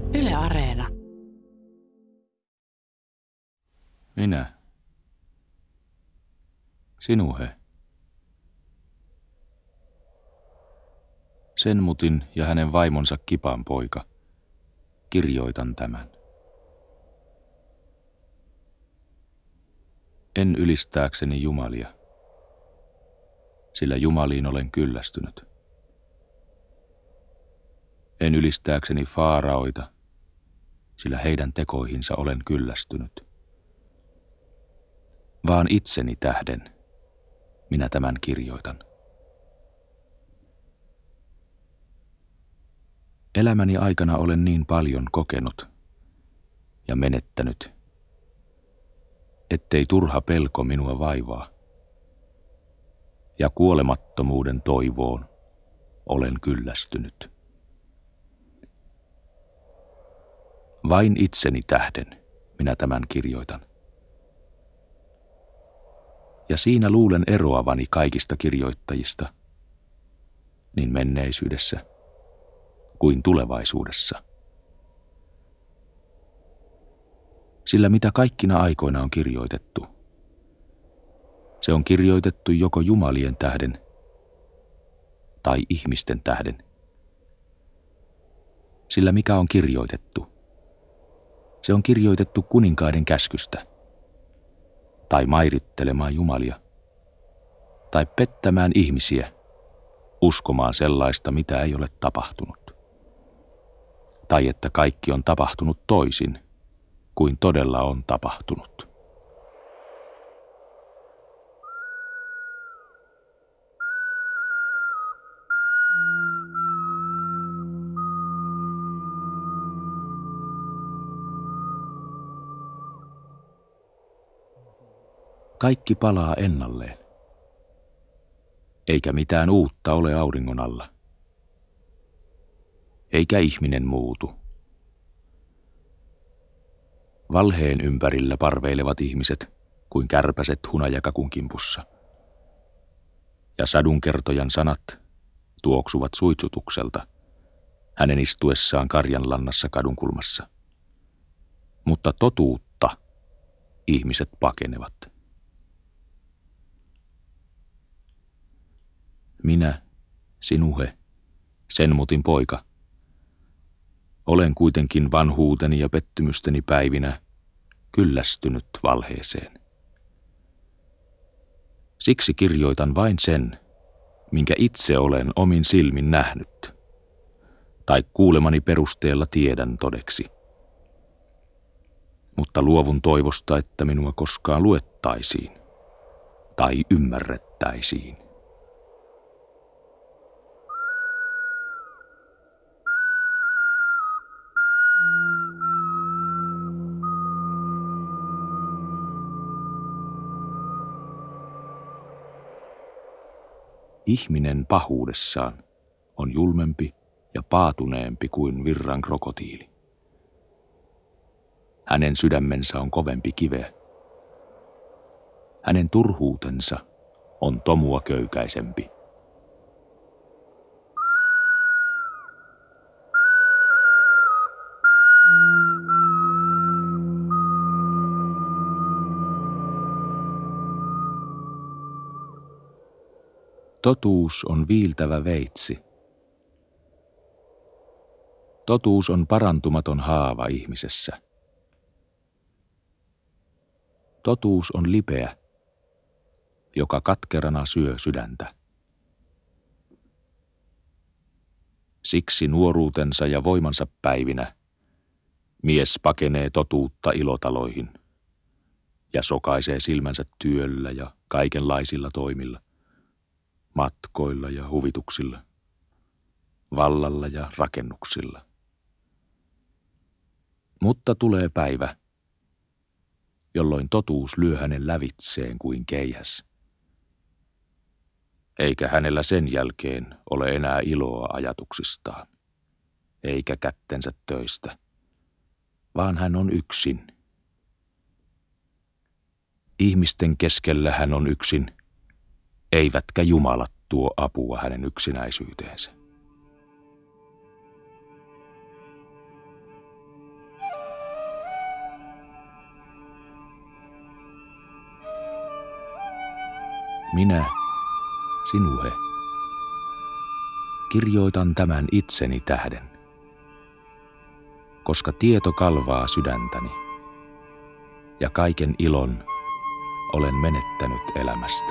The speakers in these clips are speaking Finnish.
Yle Areena. Minä. Sinuhe. Senmutin ja hänen vaimonsa Kipan poika. Kirjoitan tämän. En ylistääkseni jumalia, sillä jumaliin olen kyllästynyt. En ylistääkseni faaraoita, sillä heidän tekoihinsa olen kyllästynyt. Vaan itseni tähden minä tämän kirjoitan. Elämäni aikana olen niin paljon kokenut ja menettänyt, ettei turha pelko minua vaivaa. Ja kuolemattomuuden toivoon olen kyllästynyt. Vain itseni tähden minä tämän kirjoitan. Ja siinä luulen eroavani kaikista kirjoittajista, niin menneisyydessä kuin tulevaisuudessa. Sillä mitä kaikkina aikoina on kirjoitettu, se on kirjoitettu joko jumalien tähden tai ihmisten tähden. Sillä mikä on kirjoitettu, se on kirjoitettu kuninkaiden käskystä, tai mairittelemaan jumalia, tai pettämään ihmisiä uskomaan sellaista, mitä ei ole tapahtunut. Tai että kaikki on tapahtunut toisin kuin todella on tapahtunut. Kaikki palaa ennalleen, eikä mitään uutta ole auringon alla, eikä ihminen muutu. Valheen ympärillä parveilevat ihmiset kuin kärpäset hunajakakun kimpussa, ja sadunkertojan sanat tuoksuvat suitsutukselta hänen istuessaan karjanlannassa kadunkulmassa. Mutta totuutta ihmiset pakenevat. Minä, sinuhe, Senmutin poika, olen kuitenkin vanhuuteni ja pettymysteni päivinä kyllästynyt valheeseen. Siksi kirjoitan vain sen, minkä itse olen omin silmin nähnyt, tai kuulemani perusteella tiedän todeksi. Mutta luovun toivosta, että minua koskaan luettaisiin tai ymmärrettäisiin. Ihminen pahuudessaan on julmempi ja paatuneempi kuin virran krokotiili. Hänen sydämensä on kovempi kiveä. Hänen turhuutensa on tomua köykäisempi. Totuus on viiltävä veitsi. Totuus on parantumaton haava ihmisessä. Totuus on lipeä, joka katkerana syö sydäntä. Siksi nuoruutensa ja voimansa päivinä mies pakenee totuutta ilotaloihin ja sokaisee silmänsä työllä ja kaikenlaisilla toimilla, matkoilla ja huvituksilla, vallalla ja rakennuksilla. Mutta tulee päivä, jolloin totuus lyö hänen lävitseen kuin keihäs. Eikä hänellä sen jälkeen ole enää iloa ajatuksistaan, eikä kättensä töistä, vaan hän on yksin. Ihmisten keskellä hän on yksin, eivätkä jumalat tuo apua hänen yksinäisyyteensä. Minä, sinuhe, kirjoitan tämän itseni tähden, koska tieto kalvaa sydäntäni ja kaiken ilon olen menettänyt elämästä.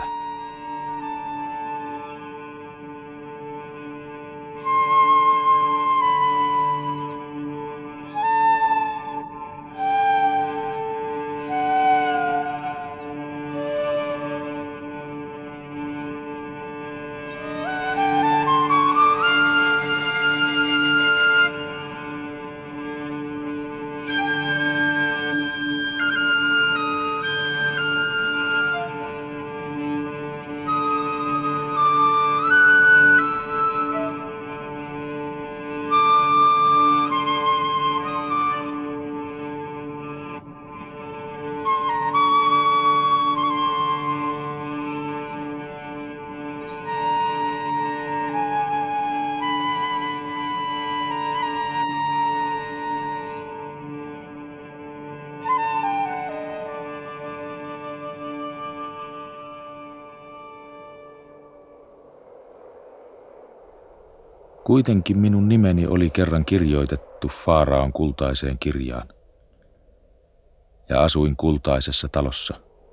Kuitenkin minun nimeni oli kerran kirjoitettu Faaraon kultaiseen kirjaan, ja asuin kultaisessa talossa.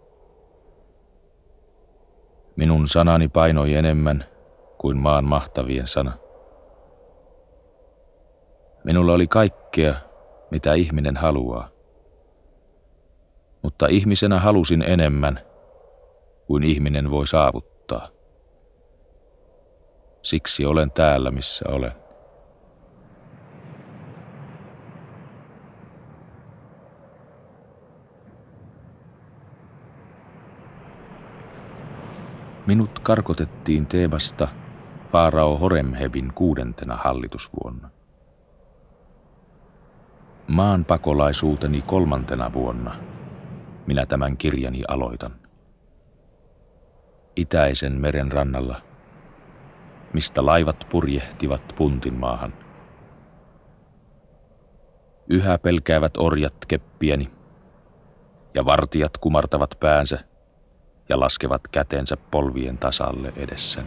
Minun sanani painoi enemmän kuin maan mahtavien sana. Minulla oli kaikkea, mitä ihminen haluaa, mutta ihmisenä halusin enemmän kuin ihminen voi saavuttaa. Siksi olen täällä, missä olen. Minut karkotettiin Teebasta Faarao Horemhebin 6. hallitusvuonna. Maan pakolaisuuteni 3. vuonna minä tämän kirjani aloitan. Itäisen meren rannalla, mistä laivat purjehtivat Puntin maahan. Yhä pelkäävät orjat keppiäni, ja vartijat kumartavat päänsä ja laskevat kätensä polvien tasalle edessäni.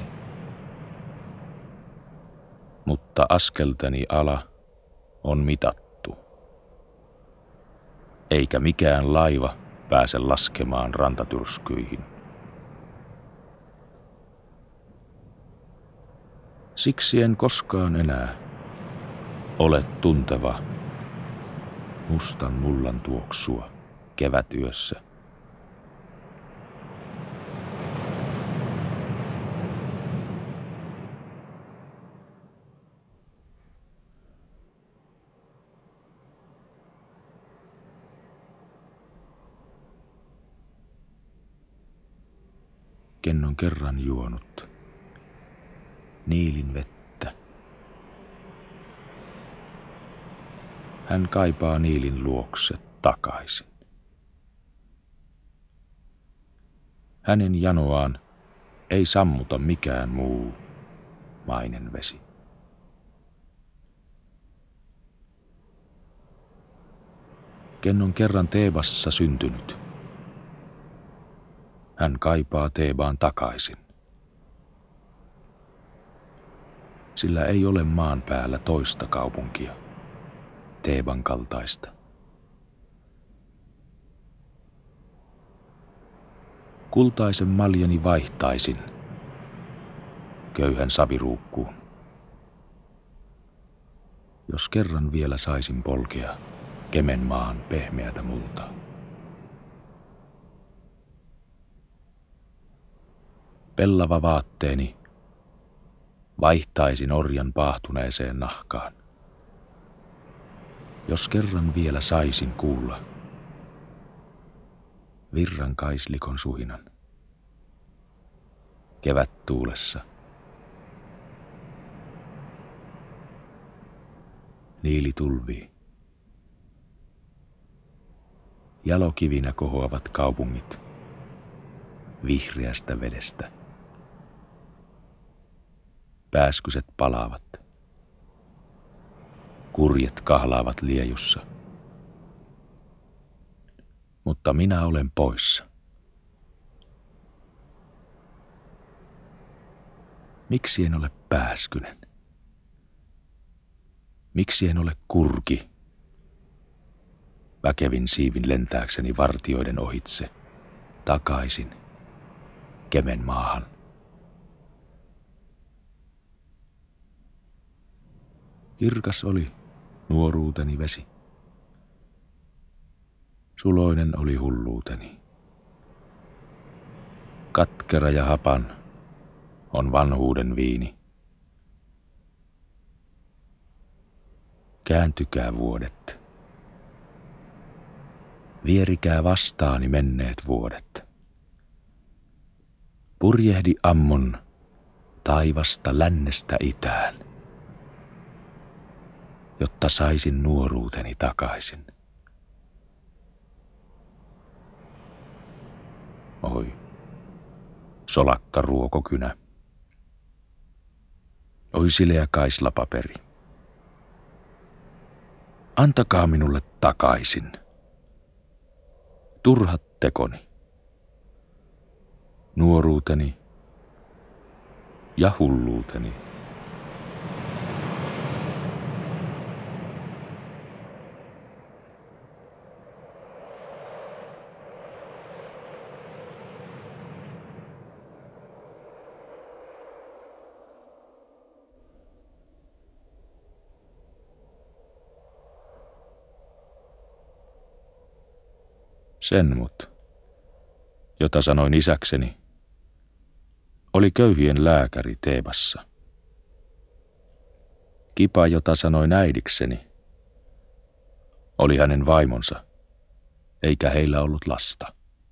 Mutta askeltani ala on mitattu, eikä mikään laiva pääse laskemaan rantatyrskyihin. Siksi en koskaan enää ole tunteva mustan mullan tuoksua kevätyössä. Ken on kerran juonut Niilin vettä. Hän kaipaa Niilin luokse takaisin. Hänen janoaan ei sammuta mikään muu mainen vesi. Ken on kerran Teebassa syntynyt, hän kaipaa Teebaan takaisin. Sillä ei ole maan päällä toista kaupunkia, Teeban kaltaista. Kultaisen maljani vaihtaisin köyhän saviruukkuun, jos kerran vielä saisin polkea Kemenmaan pehmeätä multaa. Pellava vaatteeni vaihtaisin orjan paahtuneeseen nahkaan, jos kerran vielä saisin kuulla virran kaislikon suhinan kevättuulessa. Niili tulvii. Jalokivinä kohoavat kaupungit vihreästä vedestä. Pääskyset palaavat. Kurjet kahlaavat liejussa. Mutta minä olen poissa. Miksi en ole Pääskynen? Miksi en ole Kurki? Väkevin siivin lentääkseni vartioiden ohitse, takaisin, Kemen maahan. Kirkas oli nuoruuteni vesi. Suloinen oli hulluuteni. Katkera ja hapan on vanhuuden viini. Kääntykää vuodet. Vierikää vastaani menneet vuodet. Purjehdi ammon taivasta lännestä itään, jotta saisin nuoruuteni takaisin. Oi, solakka ruokokynä. Oi sileä kaislapaperi. Antakaa minulle takaisin. Turhat tekoni. Nuoruuteni ja hulluuteni. Senmut, jota sanoin isäkseni, oli köyhien lääkäri Teebassa. Kipa, jota sanoin äidikseni, oli hänen vaimonsa, eikä heillä ollut lasta.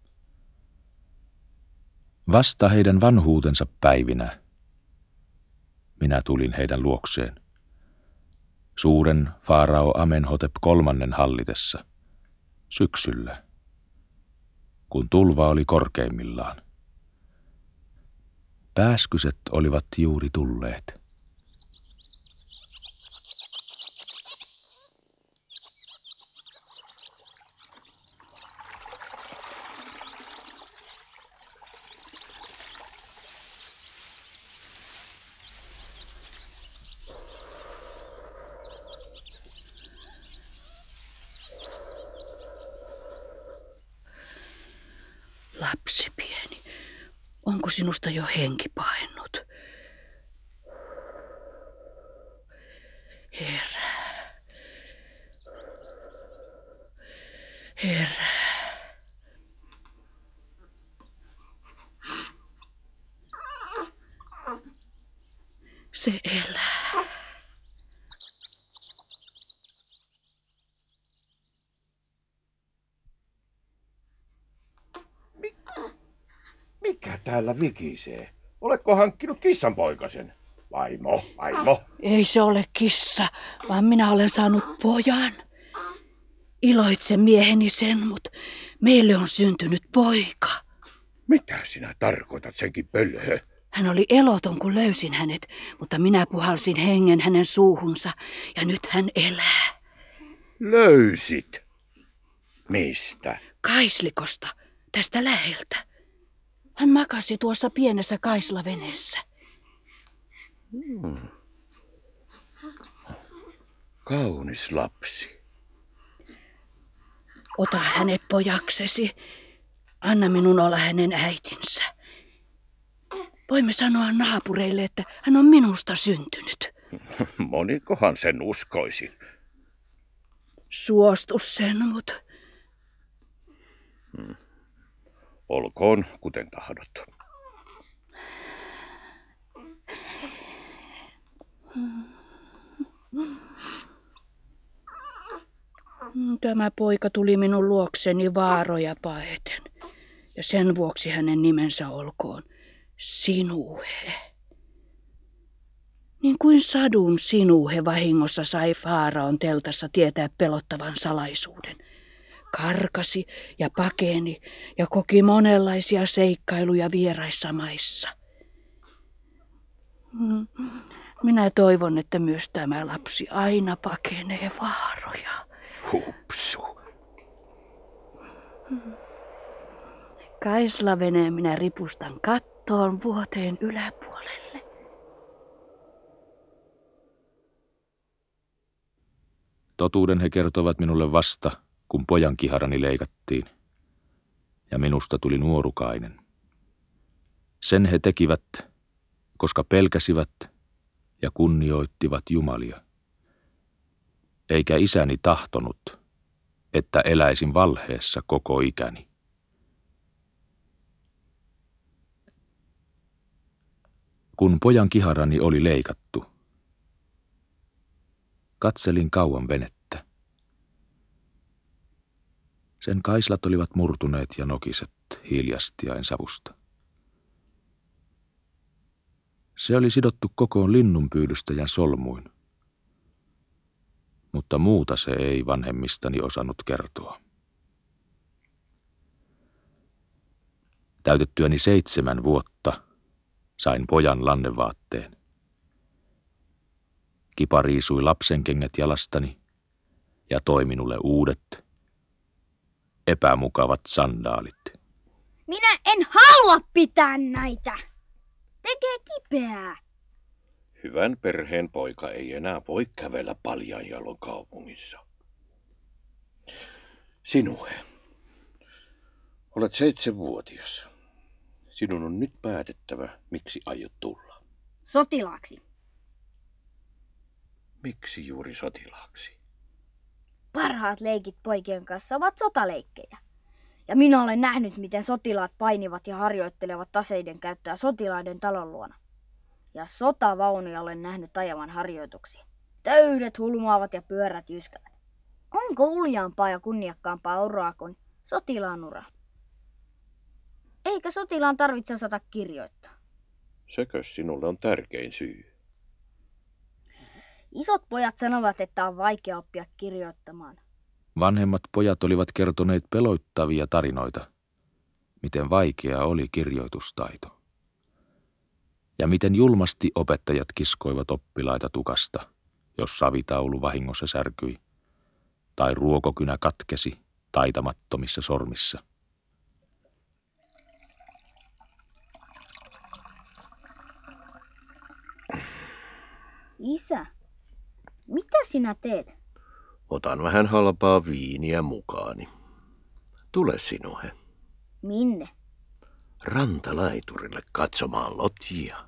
Vasta heidän vanhuutensa päivinä minä tulin heidän luokseen, suuren Faarao Amenhotep III hallitessa, syksyllä, kun tulva oli korkeimmillaan. Pääskyset olivat juuri tulleet. Lapsi pieni, onko sinusta jo henki paennut? Herää. Herää. Se elää. Mikä täällä vikisee? Oletko hankkinut kissanpoikasen? Vaimo. Ei se ole kissa, vaan minä olen saanut pojan. Iloitse mieheni sen, mutta meille on syntynyt poika. Mitä sinä tarkoitat, senkin pölhö? Hän oli eloton, kun löysin hänet, mutta minä puhalsin hengen hänen suuhunsa ja nyt hän elää. Löysit? Mistä? Kaislikosta, tästä läheltä. Hän makasi tuossa pienessä kaislaveneessä. Kaunis lapsi. Ota hänet pojaksesi. Anna minun olla hänen äitinsä. Voimme sanoa naapureille, että hän on minusta syntynyt. Monikohan sen uskoisi. Suostu sen, mut. Olkoon kuten tahdot. Tämä poika tuli minun luokseni vaaroja paeten, ja sen vuoksi hänen nimensä olkoon Sinuhe. Niin kuin sadun Sinuhe vahingossa sai Faaraon teltassa tietää pelottavan salaisuuden. Karkasi ja pakeni ja koki monenlaisia seikkailuja vieraissa maissa. Minä toivon, että myös tämä lapsi aina pakenee vaaroja. Hupsu. Kaislaveneen minä ripustan kattoon vuoteen yläpuolelle. Totuuden he kertovat minulle vasta, kun pojan kiharani leikattiin, ja minusta tuli nuorukainen. Sen he tekivät, koska pelkäsivät ja kunnioittivat jumalia. Eikä isäni tahtonut, että eläisin valheessa koko ikäni. Kun pojan kiharani oli leikattu, katselin kauan venettä. Sen kaislat olivat murtuneet ja nokiset hiljastiain savusta. Se oli sidottu kokoon linnunpyydystäjän solmuin, mutta muuta se ei vanhemmistani osannut kertoa. Täytettyäni 7 vuotta sain pojan lannevaatteen. Kipa riisui lapsenkengät jalastani ja toi minulle uudet, epämukavat sandaalit. Minä en halua pitää näitä. Tekee kipeää. Hyvän perheen poika ei enää voi kävellä paljain jaloin kaupungissa. Sinuhe, olet 7-vuotias. Sinun on nyt päätettävä, miksi aiot tulla. Sotilaaksi. Miksi juuri sotilaaksi? Parhaat leikit poikien kanssa ovat sotaleikkejä. Ja minä olen nähnyt, miten sotilaat painivat ja harjoittelevat aseiden käyttöä sotilaiden talon luona. Ja sotavaunuja olen nähnyt ajavan harjoituksia. Töydet hulmaavat ja pyörät jyskävät. Onko uljaampaa ja kunniakkaampaa uraa kuin sotilaan ura? Eikä sotilaan tarvitse osata kirjoittaa. Sekö sinulle on tärkein syy? Isot pojat sanovat, että on vaikea oppia kirjoittamaan. Vanhemmat pojat olivat kertoneet peloittavia tarinoita, miten vaikea oli kirjoitustaito. Ja miten julmasti opettajat kiskoivat oppilaita tukasta, jos savitaulu vahingossa särkyi, tai ruokokynä katkesi taitamattomissa sormissa. Isä, mitä sinä teet? Otan vähän halpaa viiniä mukaani. Tule sinuhe. Minne? Rantalaiturille katsomaan lotjia.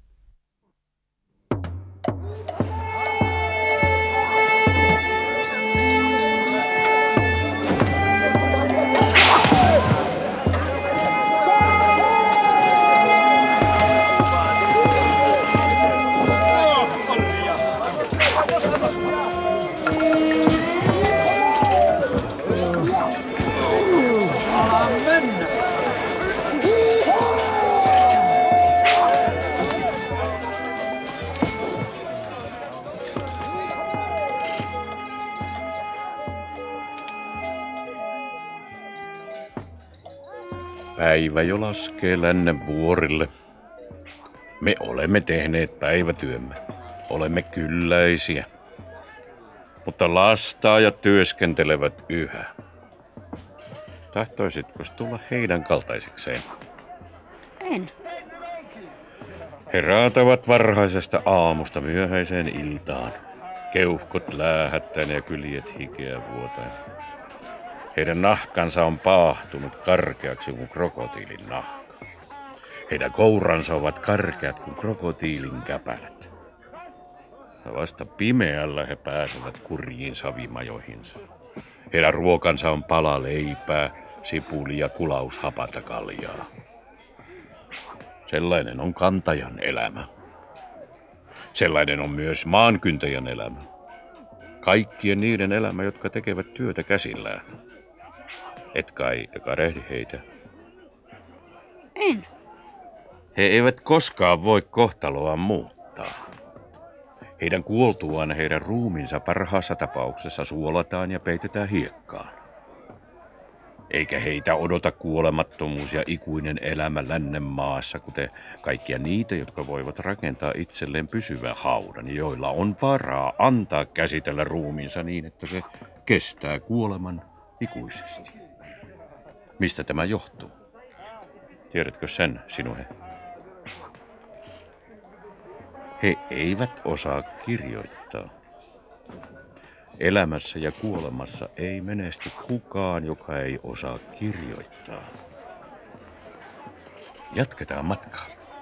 Päivä jo laskee lännen vuorille. Me olemme tehneet päivätyömme. Olemme kylläisiä. Mutta lastaajat työskentelevät yhä. Tahtoisitko tulla heidän kaltaisekseen? En. He raatavat varhaisesta aamusta myöhäiseen iltaan. Keuhkot läähättäen ja kyljet hikeä vuotain. Heidän nahkansa on paahtunut karkeaksi kuin krokotiilin nahka. Heidän kouransa ovat karkeat kuin krokotiilin käpälät. Ja vasta pimeällä he pääsevät kurjiin savimajoihinsa. Heidän ruokansa on pala leipää, sipuli ja kulaus hapanta kaljaa. Sellainen on kantajan elämä. Sellainen on myös maankyntäjän elämä. Kaikkien niiden elämä, jotka tekevät työtä käsillään. Et kai kadehdi heitä? En. He eivät koskaan voi kohtaloaan muuttaa. Heidän kuoltuaan heidän ruumiinsa parhaassa tapauksessa suolataan ja peitetään hiekkaan. Eikä heitä odota kuolemattomuus ja ikuinen elämä lännen maassa, kuten kaikkia niitä, jotka voivat rakentaa itselleen pysyvän haudan, joilla on varaa antaa käsitellä ruumiinsa niin, että se kestää kuoleman ikuisesti. Mistä tämä johtuu? Tiedätkö sen, sinuhe? He eivät osaa kirjoittaa. Elämässä ja kuolemassa ei menesty kukaan, joka ei osaa kirjoittaa. Jatketaan matkaa.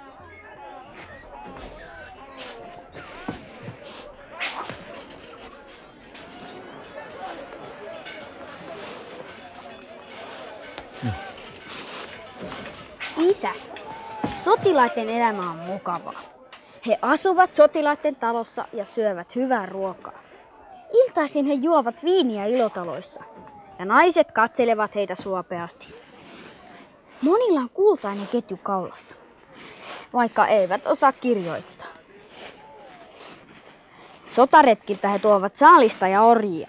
Isä, sotilaiden elämä on mukavaa. He asuvat sotilaiden talossa ja syövät hyvää ruokaa. Iltaisin he juovat viiniä ilotaloissa ja naiset katselevat heitä suopeasti. Monilla on kultainen ketju kaulassa, vaikka eivät osaa kirjoittaa. Sotaretkiltä he tuovat saalista ja orjia.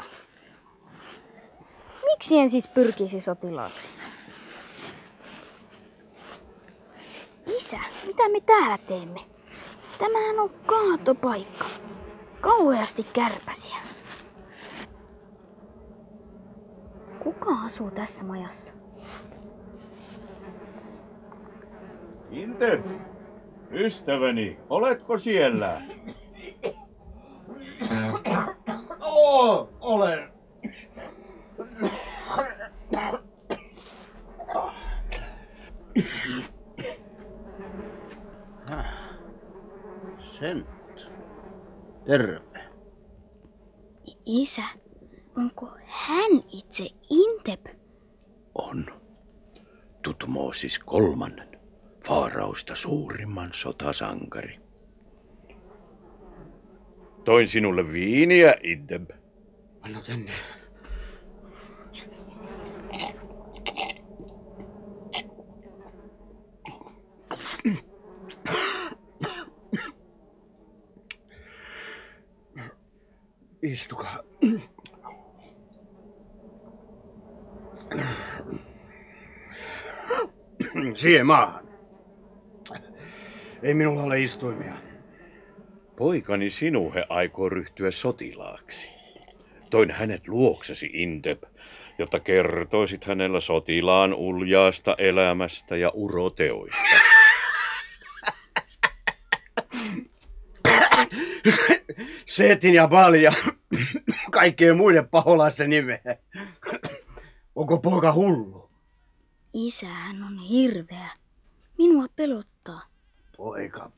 Miksi en siis pyrkisi sotilaaksi? Isä, mitä me täällä teemme? Tämähän on kaatopaikka. Kauheasti kärpäsiä. Kuka asuu tässä majassa? Inte, ystäväni, oletko siellä? Olen. Sen. Terve. Isä, onko hän itse Intep? On. Tutmosis kolmannen, Faarausta suurimman sotasankari. Toin sinulle viiniä, Intep. Anna tänne. Istukaa. Siihen maahan. Ei minulla ole istuimia. Poikani Sinuhe aikoo ryhtyä sotilaaksi. Toin hänet luoksesi, Intep, jotta kertoisit hänellä sotilaan uljaasta elämästä ja uroteoista. Seetin ja Baalin ja kaikkien muiden paholaisten nimeä. Onko poika hullu? Isä, hän on hirveä. Minua pelottaa. Poika.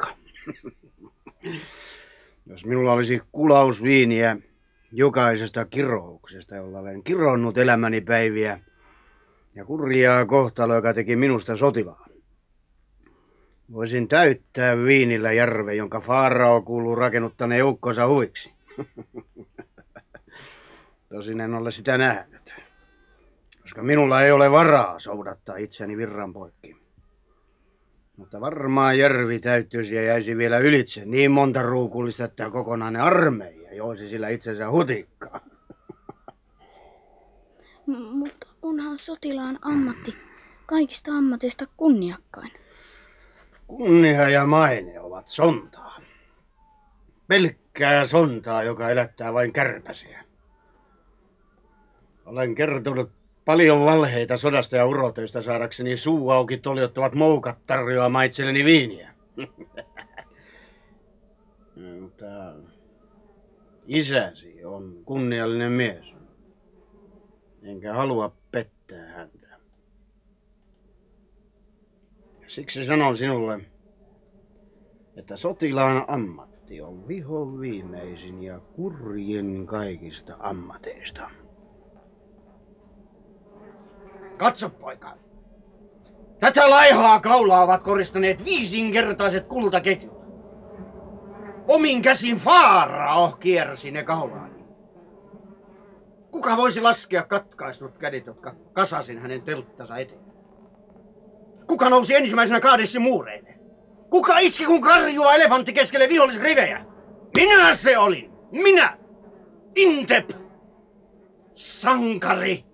Jos minulla olisi kulaus viiniä jokaisesta kirouksesta, jolla olen kironnut elämäni päiviä, ja kurjaa kohtaloa, joka teki minusta sotilaan, voisin täyttää viinillä järven, jonka Faarao kuuluu rakennuttaneen joukkonsa huviksi. Tosin en ole sitä nähnyt, koska minulla ei ole varaa soudattaa itseäni virran poikki. Mutta varmaan järvi täyttyisi ja jäisi vielä ylitse niin monta ruukullista, että kokonainen armeija joisi sillä itsensä hutikkaan. Mutta onhan sotilaan ammatti kaikista ammateista kunniakkain. Kunnia ja maine ovat sontaa. Pelkkää sontaa, joka elättää vain kärpäsiä. Olen kertonut paljon valheita sodasta ja urotöistä saadakseni suu auki toljottavat moukat tarjoamaan itselleni viiniä. Mutta isäsi on kunniallinen mies. Enkä halua pettää häntä. Siksi sanon sinulle, että sotilaan ammatti on vihoviimeisin ja kurjin kaikista ammateista. Katso, poika. Tätä laihaa kaulaa ovat koristaneet 5-kertaiset kultaketjut. Omin käsin Faarao kiersi ne kaulaani. Kuka voisi laskea katkaistut kädet, jotka kasasin hänen telttansa eteen? Kuka nousi ensimmäisenä Kaadessin muureille? Kuka iski kun karjua elefantti keskelle vihollisrivejä? Minä se olin! Minä! Intep! Sankari!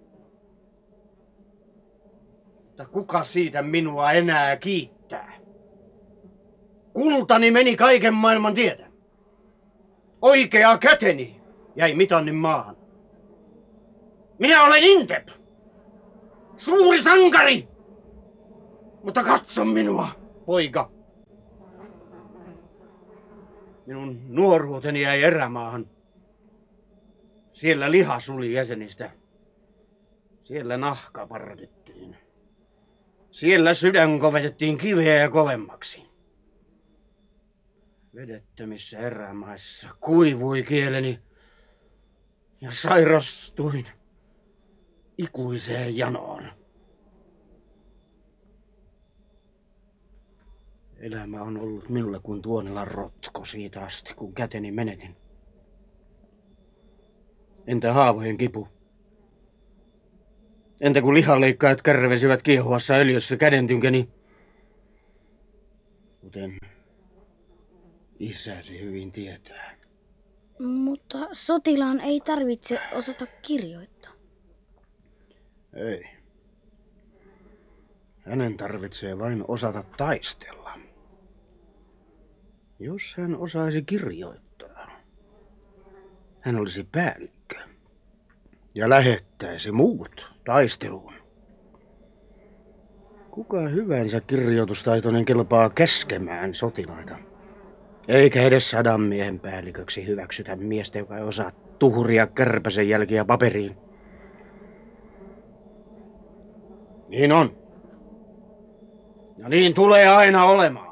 Mutta kuka siitä minua enää kiittää? Kultani meni kaiken maailman tietä. Oikea käteni jäi mitannin maahan. Minä olen Intep! Suuri sankari! Mutta katso minua, poika. Minun nuoruuteni jäi erämaahan. Siellä liha suli jäsenistä. Siellä nahka parkittiin. Siellä sydän kovetettiin kiveä ja kovemmaksi. Vedettömissä erämaissa kuivui kieleni ja sairastuin ikuiseen janoon. Elämä on ollut minulle kuin Tuonelan rotko siitä asti, kun käteni menetin. Entä haavojen kipu? Entä kun lihanleikkaajat kärvesivät kiehuvassa öljyssä kädentynkeni? Kuten isäsi hyvin tietää. Mutta sotilaan ei tarvitse osata kirjoittaa. Ei. Hänen tarvitsee vain osata taistella. Jos hän osaisi kirjoittaa, hän olisi päällikkö ja lähettäisi muut taisteluun. Kuka hyvänsä kirjoitustaitoinen kelpaa käskemään sotilaita. Eikä edes 100 miehen päälliköksi hyväksytä miestä, joka ei osaa tuhria kärpäsen jälkiä paperiin. Niin on. Ja niin tulee aina olemaan.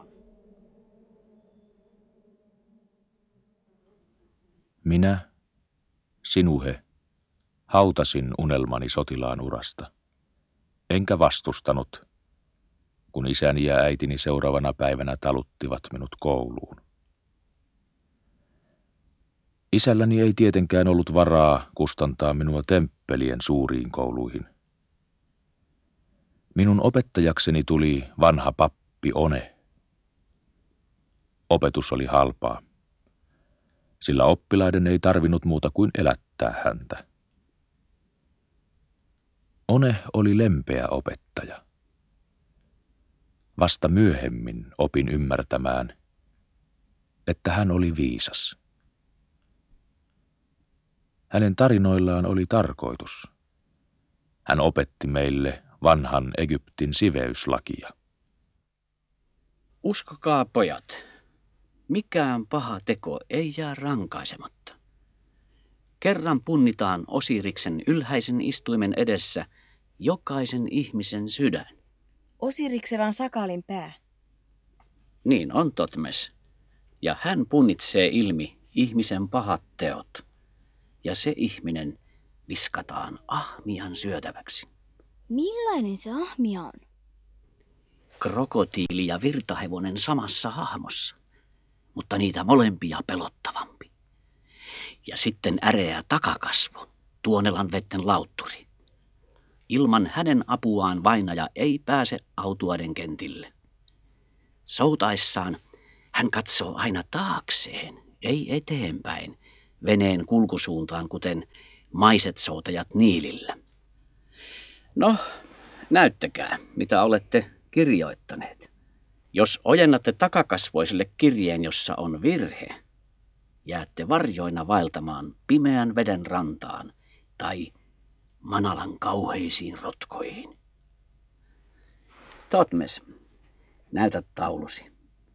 Minä, Sinuhe, hautasin unelmani sotilaan urasta. Enkä vastustanut, kun isäni ja äitini seuraavana päivänä taluttivat minut kouluun. Isälläni ei tietenkään ollut varaa kustantaa minua temppelien suuriin kouluihin. Minun opettajakseni tuli vanha pappi One. Opetus oli halpaa, sillä oppilaiden ei tarvinnut muuta kuin elättää häntä. One oli lempeä opettaja. Vasta myöhemmin opin ymmärtämään, että hän oli viisas. Hänen tarinoillaan oli tarkoitus. Hän opetti meille vanhan Egyptin siveyslakia. Uskokaa pojat, mikään paha teko ei jää rankaisematta. Kerran punnitaan Osiriksen ylhäisen istuimen edessä jokaisen ihmisen sydän. Osiriksella on sakalin pää. Niin on, Totmes. Ja hän punnitsee ilmi ihmisen pahat teot. Ja se ihminen viskataan ahmian syötäväksi. Millainen se ahmia on? Krokotiili ja virtahevonen samassa hahmossa, mutta niitä molempia pelottavampi. Ja sitten äreä takakasvo, Tuonelan vetten lautturi. Ilman hänen apuaan vainaja ei pääse autuaiden kentille. Soutaessaan hän katsoo aina taakseen, ei eteenpäin, veneen kulkusuuntaan, kuten maiset soutajat Niilillä. No, näyttäkää, mitä olette kirjoittaneet. Jos ojennatte takakasvoiselle kirjeen, jossa on virhe, jäätte varjoina vaeltamaan pimeän veden rantaan tai Manalan kauheisiin rotkoihin. Totmes, näytä taulusi.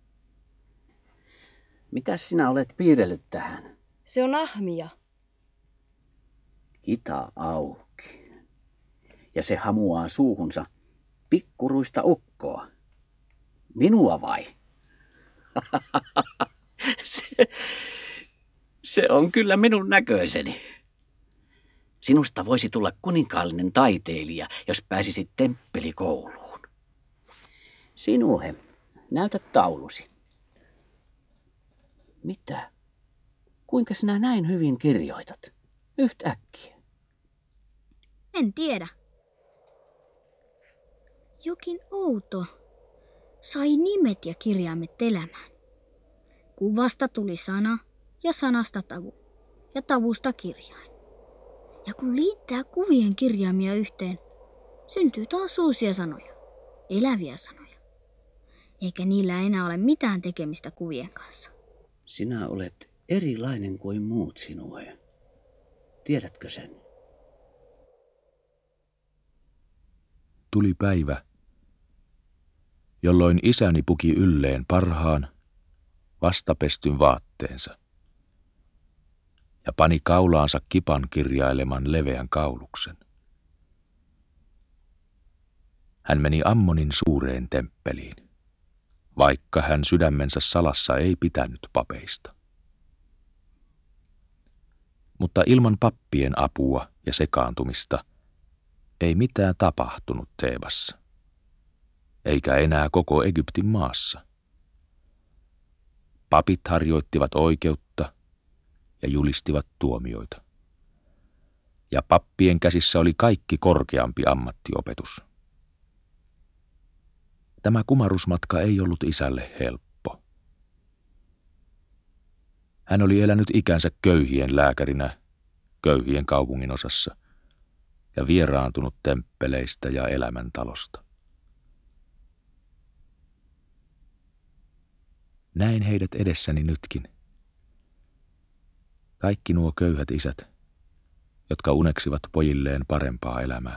Mitäs sinä olet piirrellyt tähän? Se on ahmia. Kita auki. Ja se hamuaa suuhunsa pikkuruista ukkoa. Minua vai? se on kyllä minun näköiseni. Sinusta voisi tulla kuninkaallinen taiteilija, jos pääsisit temppelikouluun. Sinuhe, näytä taulusi. Mitä? Kuinka sinä näin hyvin kirjoitat? Yhtäkkiä. En tiedä. Jokin outo sai nimet ja kirjaimet elämään. Kuvasta tuli sana ja sanasta tavu ja tavusta kirjain. Ja kun liittää kuvien kirjaimia yhteen, syntyy taas uusia sanoja, eläviä sanoja. Eikä niillä enää ole mitään tekemistä kuvien kanssa. Sinä olet erilainen kuin muut, Sinuhe. Tiedätkö sen? Tuli päivä, jolloin isäni puki ylleen parhaan, vastapestyn vaatteensa. ja pani kaulaansa Kipan kirjaileman leveän kauluksen. Hän meni Ammonin suureen temppeliin, vaikka hän sydämensä salassa ei pitänyt papeista. Mutta ilman pappien apua ja sekaantumista ei mitään tapahtunut Teebassa, eikä enää koko Egyptin maassa. Papit harjoittivat oikeutta ja julistivat tuomioita. Ja pappien käsissä oli kaikki korkeampi ammattiopetus. Tämä kumarusmatka ei ollut isälle helppo. Hän oli elänyt ikänsä köyhien lääkärinä, köyhien kaupunginosassa ja vieraantunut temppeleistä ja elämäntalosta. Näin heidät edessäni nytkin. Kaikki nuo köyhät isät, jotka uneksivat pojilleen parempaa elämää.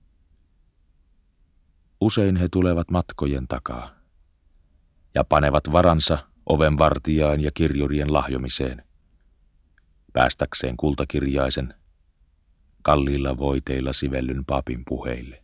Usein he tulevat matkojen takaa ja panevat varansa ovenvartijain ja kirjurien lahjomiseen, päästäkseen kultakirjaisen kalliilla voiteilla sivellyn papin puheille.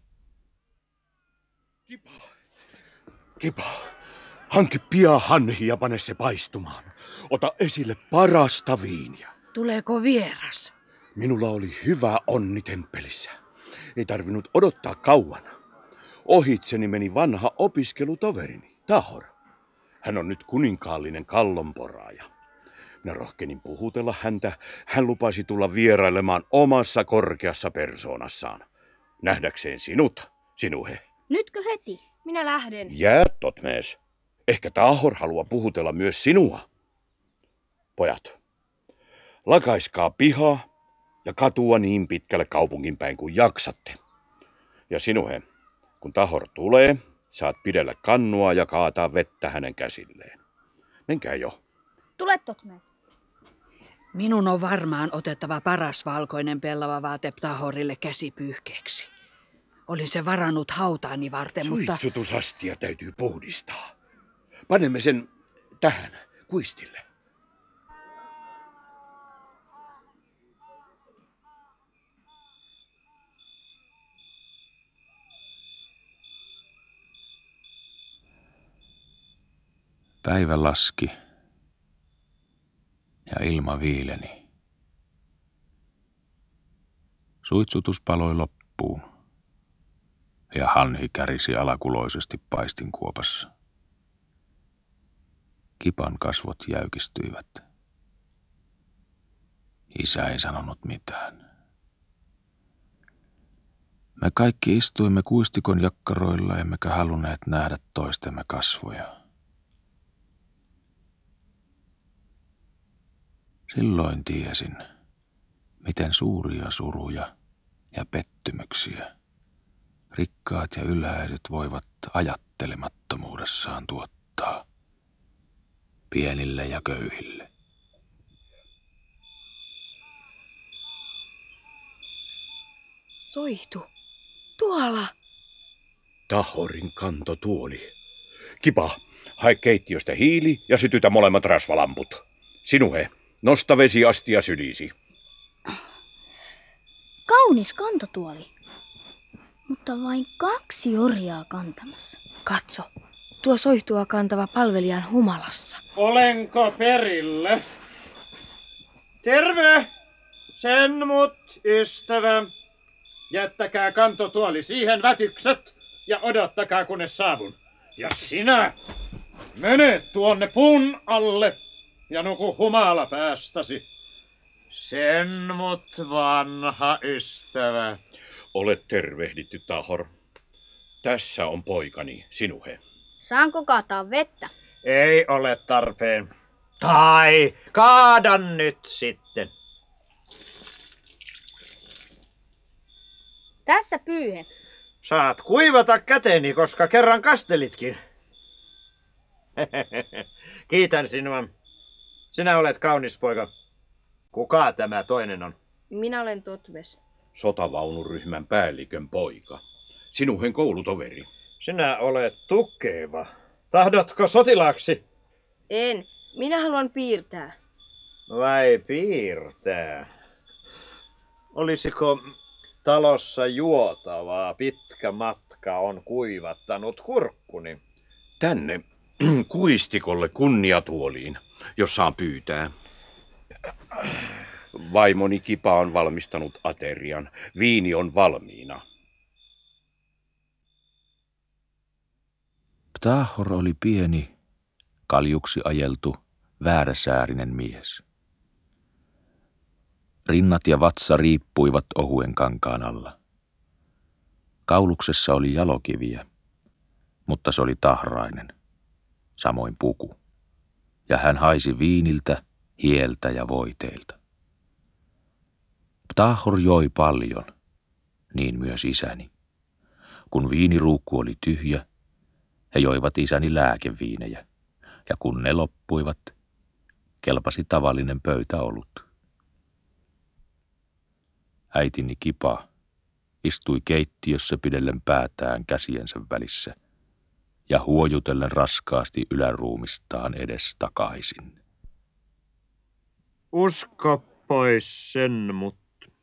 Kipa, hanki pian hanhi ja pane se paistumaan. Ota esille parasta viiniä. Tuleeko vieras? Minulla oli hyvä onni temppelissä. Ei tarvinnut odottaa kauan. Ohitseni meni vanha opiskelutoverini, Tahor. Hän on nyt kuninkaallinen kallonporaaja. Minä rohkenin puhutella häntä. Hän lupasi tulla vierailemaan omassa korkeassa persoonassaan. Nähdäkseen sinut, Sinuhe. Nytkö heti? Minä lähden. Jää, Totmes. Ehkä Tahor haluaa puhutella myös sinua. Pojat, lakaiskaa pihaa ja katua niin pitkälle kaupungin päin kuin jaksatte. Ja Sinuhe, kun Tahor tulee, saat pidellä kannua ja kaataa vettä hänen käsilleen. Menkää jo. Tule, Totmes. Minun on varmaan otettava paras valkoinen pellava vaate Tahorille käsipyyhkeeksi. Olin se varannut hautaani varten, mutta... Suitsutusastia täytyy puhdistaa. Panemme sen tähän kuistille. Päivä laski ja ilma viileni. Suitsutus paloi loppuun ja hanhi kärisi alakuloisesti paistinkuopassa. Kipan kasvot jäykistyivät. Isä ei sanonut mitään. Me kaikki istuimme kuistikon jakkaroilla emmekä halunneet nähdä toistemme kasvoja. Silloin tiesin, miten suuria suruja ja pettymyksiä rikkaat ja ylhäiset voivat ajattelemattomuudessaan tuottaa pienille ja köyhille. Soihtu. Tuolla. Tahorin kantotuoli. Kipa, hae keittiöstä hiili ja sytytä molemmat rasvalamput. Sinuhe, nosta vesiastia syliisi. Kaunis kantotuoli, mutta vain 2 orjaa kantamassa. Katso. Tuo soihtua kantava palvelijan humalassa. Olenko perille? Terve! Sen mut, ystävä. Jättäkää kantotuoli siihen vätykset ja odottakaa kunnes saavun. Ja sinä, mene tuonne puun alle ja nuku humala päästäsi. Sen mut, vanha ystävä. Olet tervehditty, Tahor. Tässä on poikani, Sinuhe. Saanko kaataa vettä? Ei ole tarpeen. Tai kaadan nyt sitten. Tässä pyyhe. Saat kuivata käteni, koska kerran kastelitkin. Kiitän sinua. Sinä olet kaunis poika. Kuka tämä toinen on? Minä olen Totmes. Sotavaunuryhmän päällikön poika. Sinuhen koulutoveri. Sinä olet tukeva. Tahdotko sotilaaksi? En. Minä haluan piirtää. Vai piirtää? Olisiko talossa juotavaa? Pitkä matka on kuivattanut kurkkuni. Tänne kuistikolle kunniatuoliin, jos saan pyytää. Vaimoni Kipa on valmistanut aterian. Viini on valmiina. Ptahor oli pieni, kaljuksi ajeltu, vääräsäärinen mies. Rinnat ja vatsa riippuivat ohuen kankaan alla. Kauluksessa oli jalokiviä, mutta se oli tahrainen, samoin puku, ja hän haisi viiniltä, hieltä ja voiteilta. Ptahor joi paljon, niin myös isäni. Kun viiniruukku oli tyhjä, he joivat isäni lääkeviinejä, ja kun ne loppuivat, kelpasi tavallinen pöytäolut. Äitini Kipa istui keittiössä pidellen päätään käsiensä välissä ja huojutellen raskaasti yläruumistaan edestakaisin. Usko pois sen, mut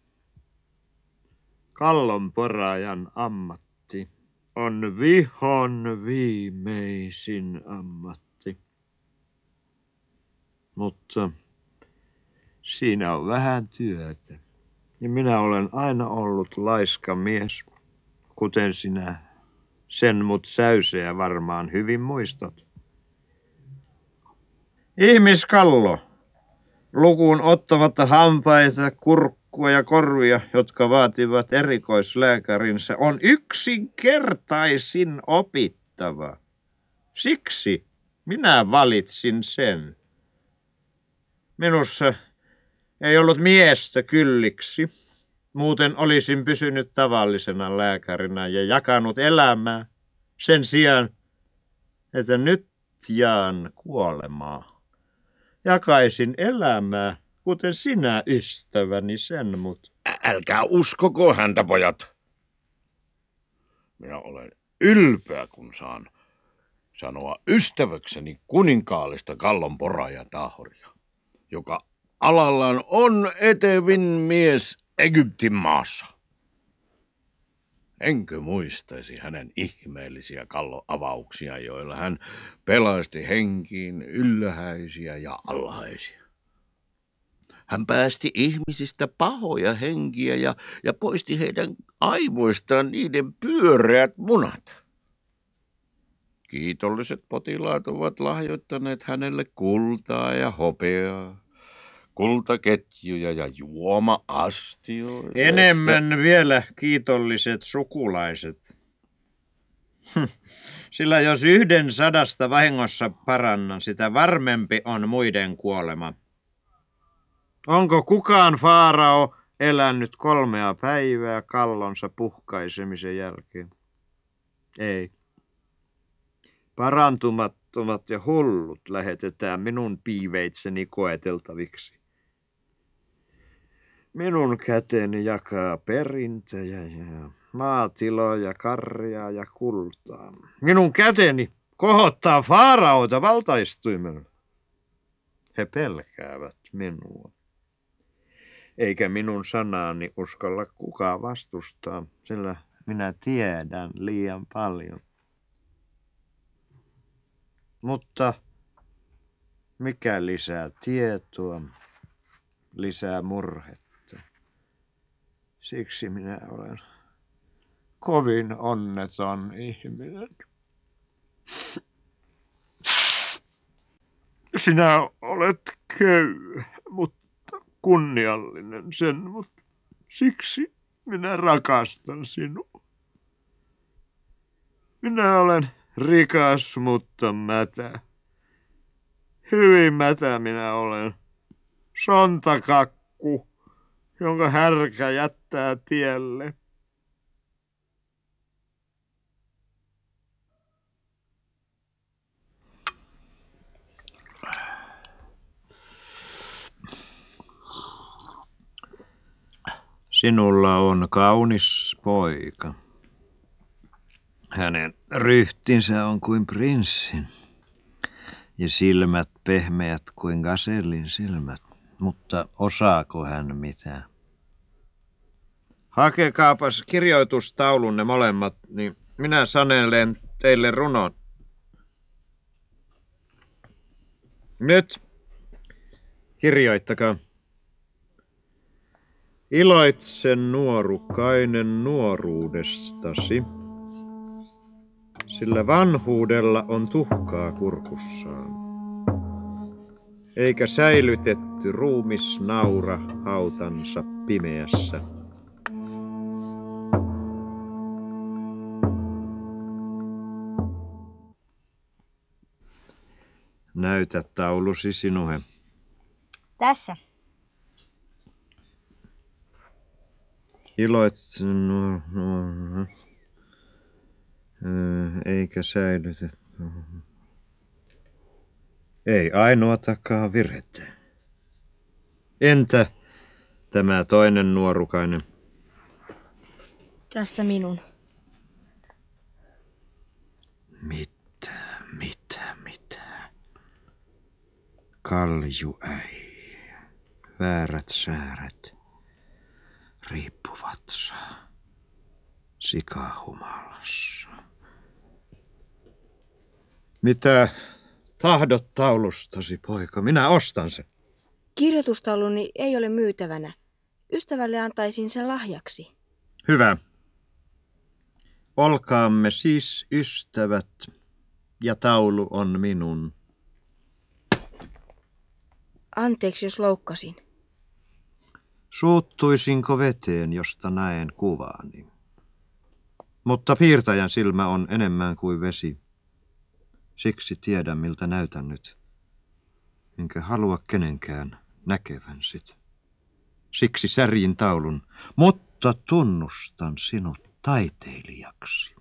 kallonporajan ammatti on vihon viimeisin ammatti. Mutta siinä on vähän työtä. Ja minä olen aina ollut laiska mies, kuten sinä sen mut säyseä varmaan hyvin muistat. Ihmiskallo, lukuun ottamatta hampaita, kurkkua ja korvia, jotka vaativat erikoislääkärinsä, on yksinkertaisin opittava. Siksi minä valitsin sen. Minussa ei ollut miestä kylliksi. Muuten olisin pysynyt tavallisena lääkärinä ja jakanut elämää sen sijaan, että nyt jaan kuolemaa. Jakaisin elämää, kuten sinä ystäväni sen, mut. Älkää uskoko häntä, pojat. Minä olen ylpeä, kun saan sanoa ystäväkseni kuninkaallista kallonporaaja Tahoria, joka alallaan on etevin mies Egyptin maassa. Enkö muistaisi hänen ihmeellisiä kalloavauksia, joilla hän pelasti henkiin ylhäisiä ja alhaisia. Hän päästi ihmisistä pahoja henkiä ja poisti heidän aivoistaan niiden pyöreät munat. Kiitolliset potilaat ovat lahjoittaneet hänelle kultaa ja hopeaa, kultaketjuja ja juoma-astioita. Enemmän vielä kiitolliset sukulaiset. Sillä jos 100 vahingossa parannan, sitä varmempi on muiden kuolema. Onko kukaan faarao elänyt 3 päivää kallonsa puhkaisemisen jälkeen? Ei. Parantumattomat ja hullut lähetetään minun piiveitseni koeteltaviksi. Minun käteni jakaa perintöjä ja maatiloja, karjaa ja kultaa. Minun käteni kohottaa faaraoita valtaistuimelle. He pelkäävät minua. Eikä minun sanaani uskalla kukaan vastustaa, sillä minä tiedän liian paljon. Mutta mikä lisää tietoa, lisää murhetta. Siksi minä olen kovin onneton ihminen. Sinä olet köyhä, mutta kunniallinen sen, mutta siksi minä rakastan sinua. Minä olen rikas, mutta mätä. Hyvin mätä minä olen. Sontakakku, jonka härkä jättää tielle. Sinulla on kaunis poika. Hänen ryhtinsä on kuin prinssin ja silmät pehmeät kuin gasellin silmät. mutta osaako hän mitään? Hakekaapas kirjoitustaulun ne molemmat, niin minä sanelen teille runon. Nyt kirjoittakaa. Iloitse nuorukainen nuoruudestasi, sillä vanhuudella on tuhkaa kurkussaan, eikä säilytetty ruumis naura hautansa pimeässä. Näytä taulusi sinuhe. Tässä. Iloitse eikä säilytetty. Ei ainoatakaan virhettä. Entä tämä toinen nuorukainen? Tässä minun. Mitä? Kalju ei. Väärät säärät. Riippuvatsa. Sikahumalassa. Mitä tahdot taulustasi, poika? Minä ostan sen. Kirjoitustauluni ei ole myytävänä. Ystävälle antaisin sen lahjaksi. Hyvä. Olkaamme siis ystävät, ja taulu on minun. Anteeksi, jos loukkasin. Suuttuisinko veteen, josta näen kuvaani? Mutta piirtäjän silmä on enemmän kuin vesi. Siksi tiedän, miltä näytän nyt. Enkä halua kenenkään näkevän sit. Siksi särjin taulun, mutta tunnustan sinut taiteilijaksi.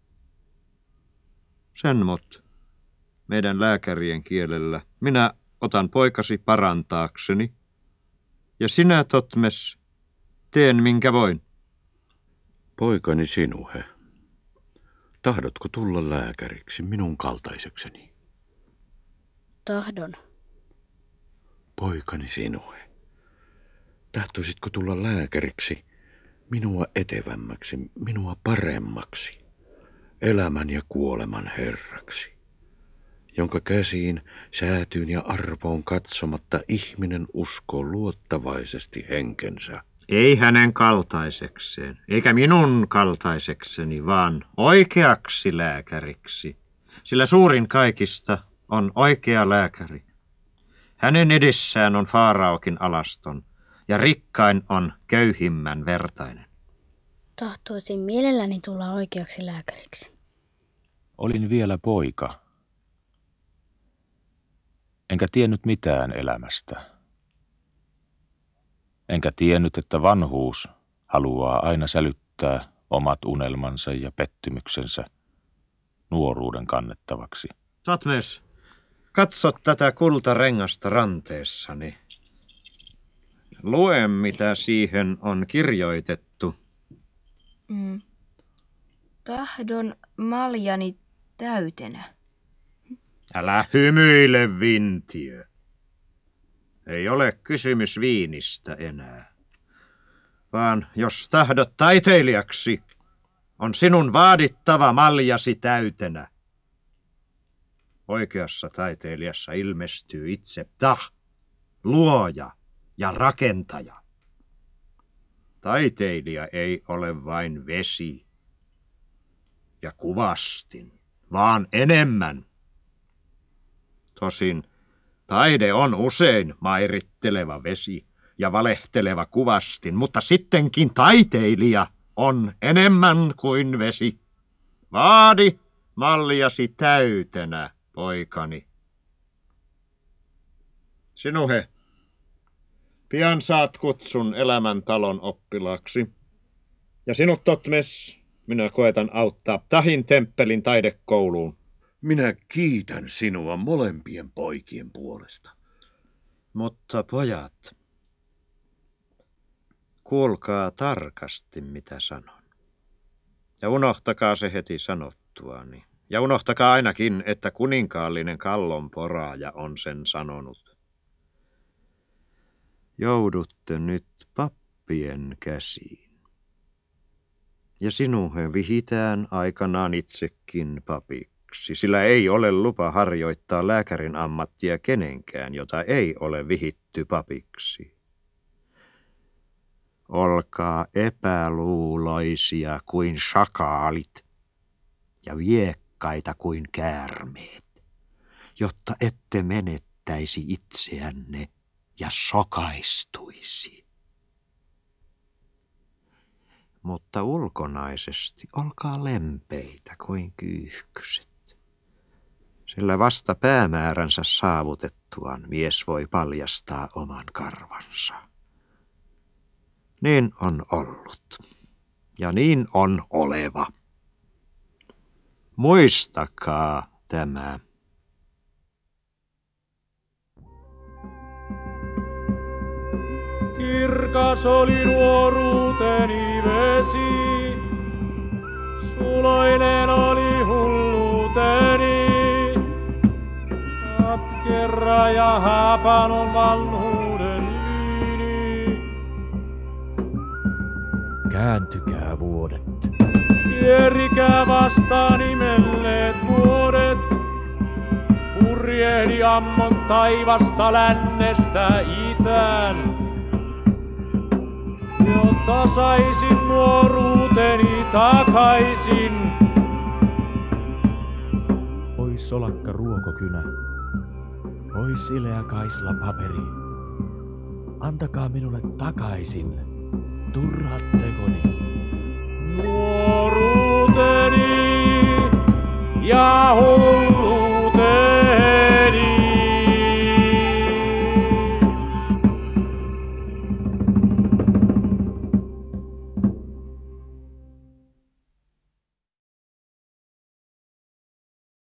Sen mut, meidän lääkärien kielellä, minä otan poikasi parantaakseni, ja sinä, Totmes, teen minkä voin. Poikani Sinuhe, tahdotko tulla lääkäriksi minun kaltaisekseni? Tahdon. Poikani Sinuhe, tahtoisitko tulla lääkäriksi minua etevämmäksi, minua paremmaksi, elämän ja kuoleman herraksi, jonka käsiin, säätyyn ja arvoon katsomatta ihminen uskoo luottavaisesti henkensä? Ei hänen kaltaisekseen, eikä minun kaltaisekseni, vaan oikeaksi lääkäriksi. Sillä suurin kaikista on oikea lääkäri. Hänen edessään on Faaraokin alaston, ja rikkain on köyhimmän vertainen. Tahtoisin mielelläni tulla oikeaksi lääkäriksi. Olin vielä poika, enkä tiennyt mitään elämästä. Enkä tiennyt, että vanhuus haluaa aina sälyttää omat unelmansa ja pettymyksensä nuoruuden kannettavaksi. Totmes, katso tätä kultarengasta ranteessani. Lue, mitä siihen on kirjoitettu. Tahdon maljani täytenä. Älä hymyile, Vintiö. Ei ole kysymys viinistä enää. Vaan jos tahdot taiteilijaksi, on sinun vaadittava maljasi täytenä. Oikeassa taiteilijassa ilmestyy itse luoja ja rakentaja. Taiteilija ei ole vain vesi ja kuvastin, vaan enemmän. Tosin taide on usein mairitteleva vesi ja valehteleva kuvastin, mutta sittenkin taiteilija on enemmän kuin vesi. Vaadi malliasi täytenä, poikani. Sinuhe, pian saat kutsun elämäntalon oppilaaksi. Ja sinut, Totmes, minä koetan auttaa Tahin temppelin taidekouluun. Minä kiitän sinua molempien poikien puolesta. Mutta pojat, kuulkaa tarkasti, mitä sanon. Ja unohtakaa se heti sanottuani. Ja unohtakaa ainakin, että kuninkaallinen kallonporaaja on sen sanonut. joudutte nyt pappien käsiin. Ja sinuhe vihitään aikanaan itsekin papiksi, sillä ei ole lupa harjoittaa lääkärin ammattia kenenkään, jota ei ole vihitty papiksi. Olkaa epäluuloisia kuin shakaalit ja viekkaita kuin käärmeet, jotta ette menettäisi itseänne ja sokaistuisi. Mutta ulkonaisesti olkaa lempeitä kuin kyyhkyset, sillä vasta päämääränsä saavutettuaan mies voi paljastaa oman karvansa. Niin on ollut ja niin on oleva. Muistakaa tämä. Kirkas oli nuoruuteni vesi, suloinen oli hulluuteni. Katkera ja haapanon vanhuuden liini. Kääntykää vuodet. Kierikää vastaan imelleet vuodet. Purjehdi ammon taivasta lännestä itään. Jotta saisin nuoruuteni takaisin. Oi solakka ruokokynä, oi sileä kaisla paperi. Antakaa minulle takaisin turhat tekoni. Nuoruuteni ja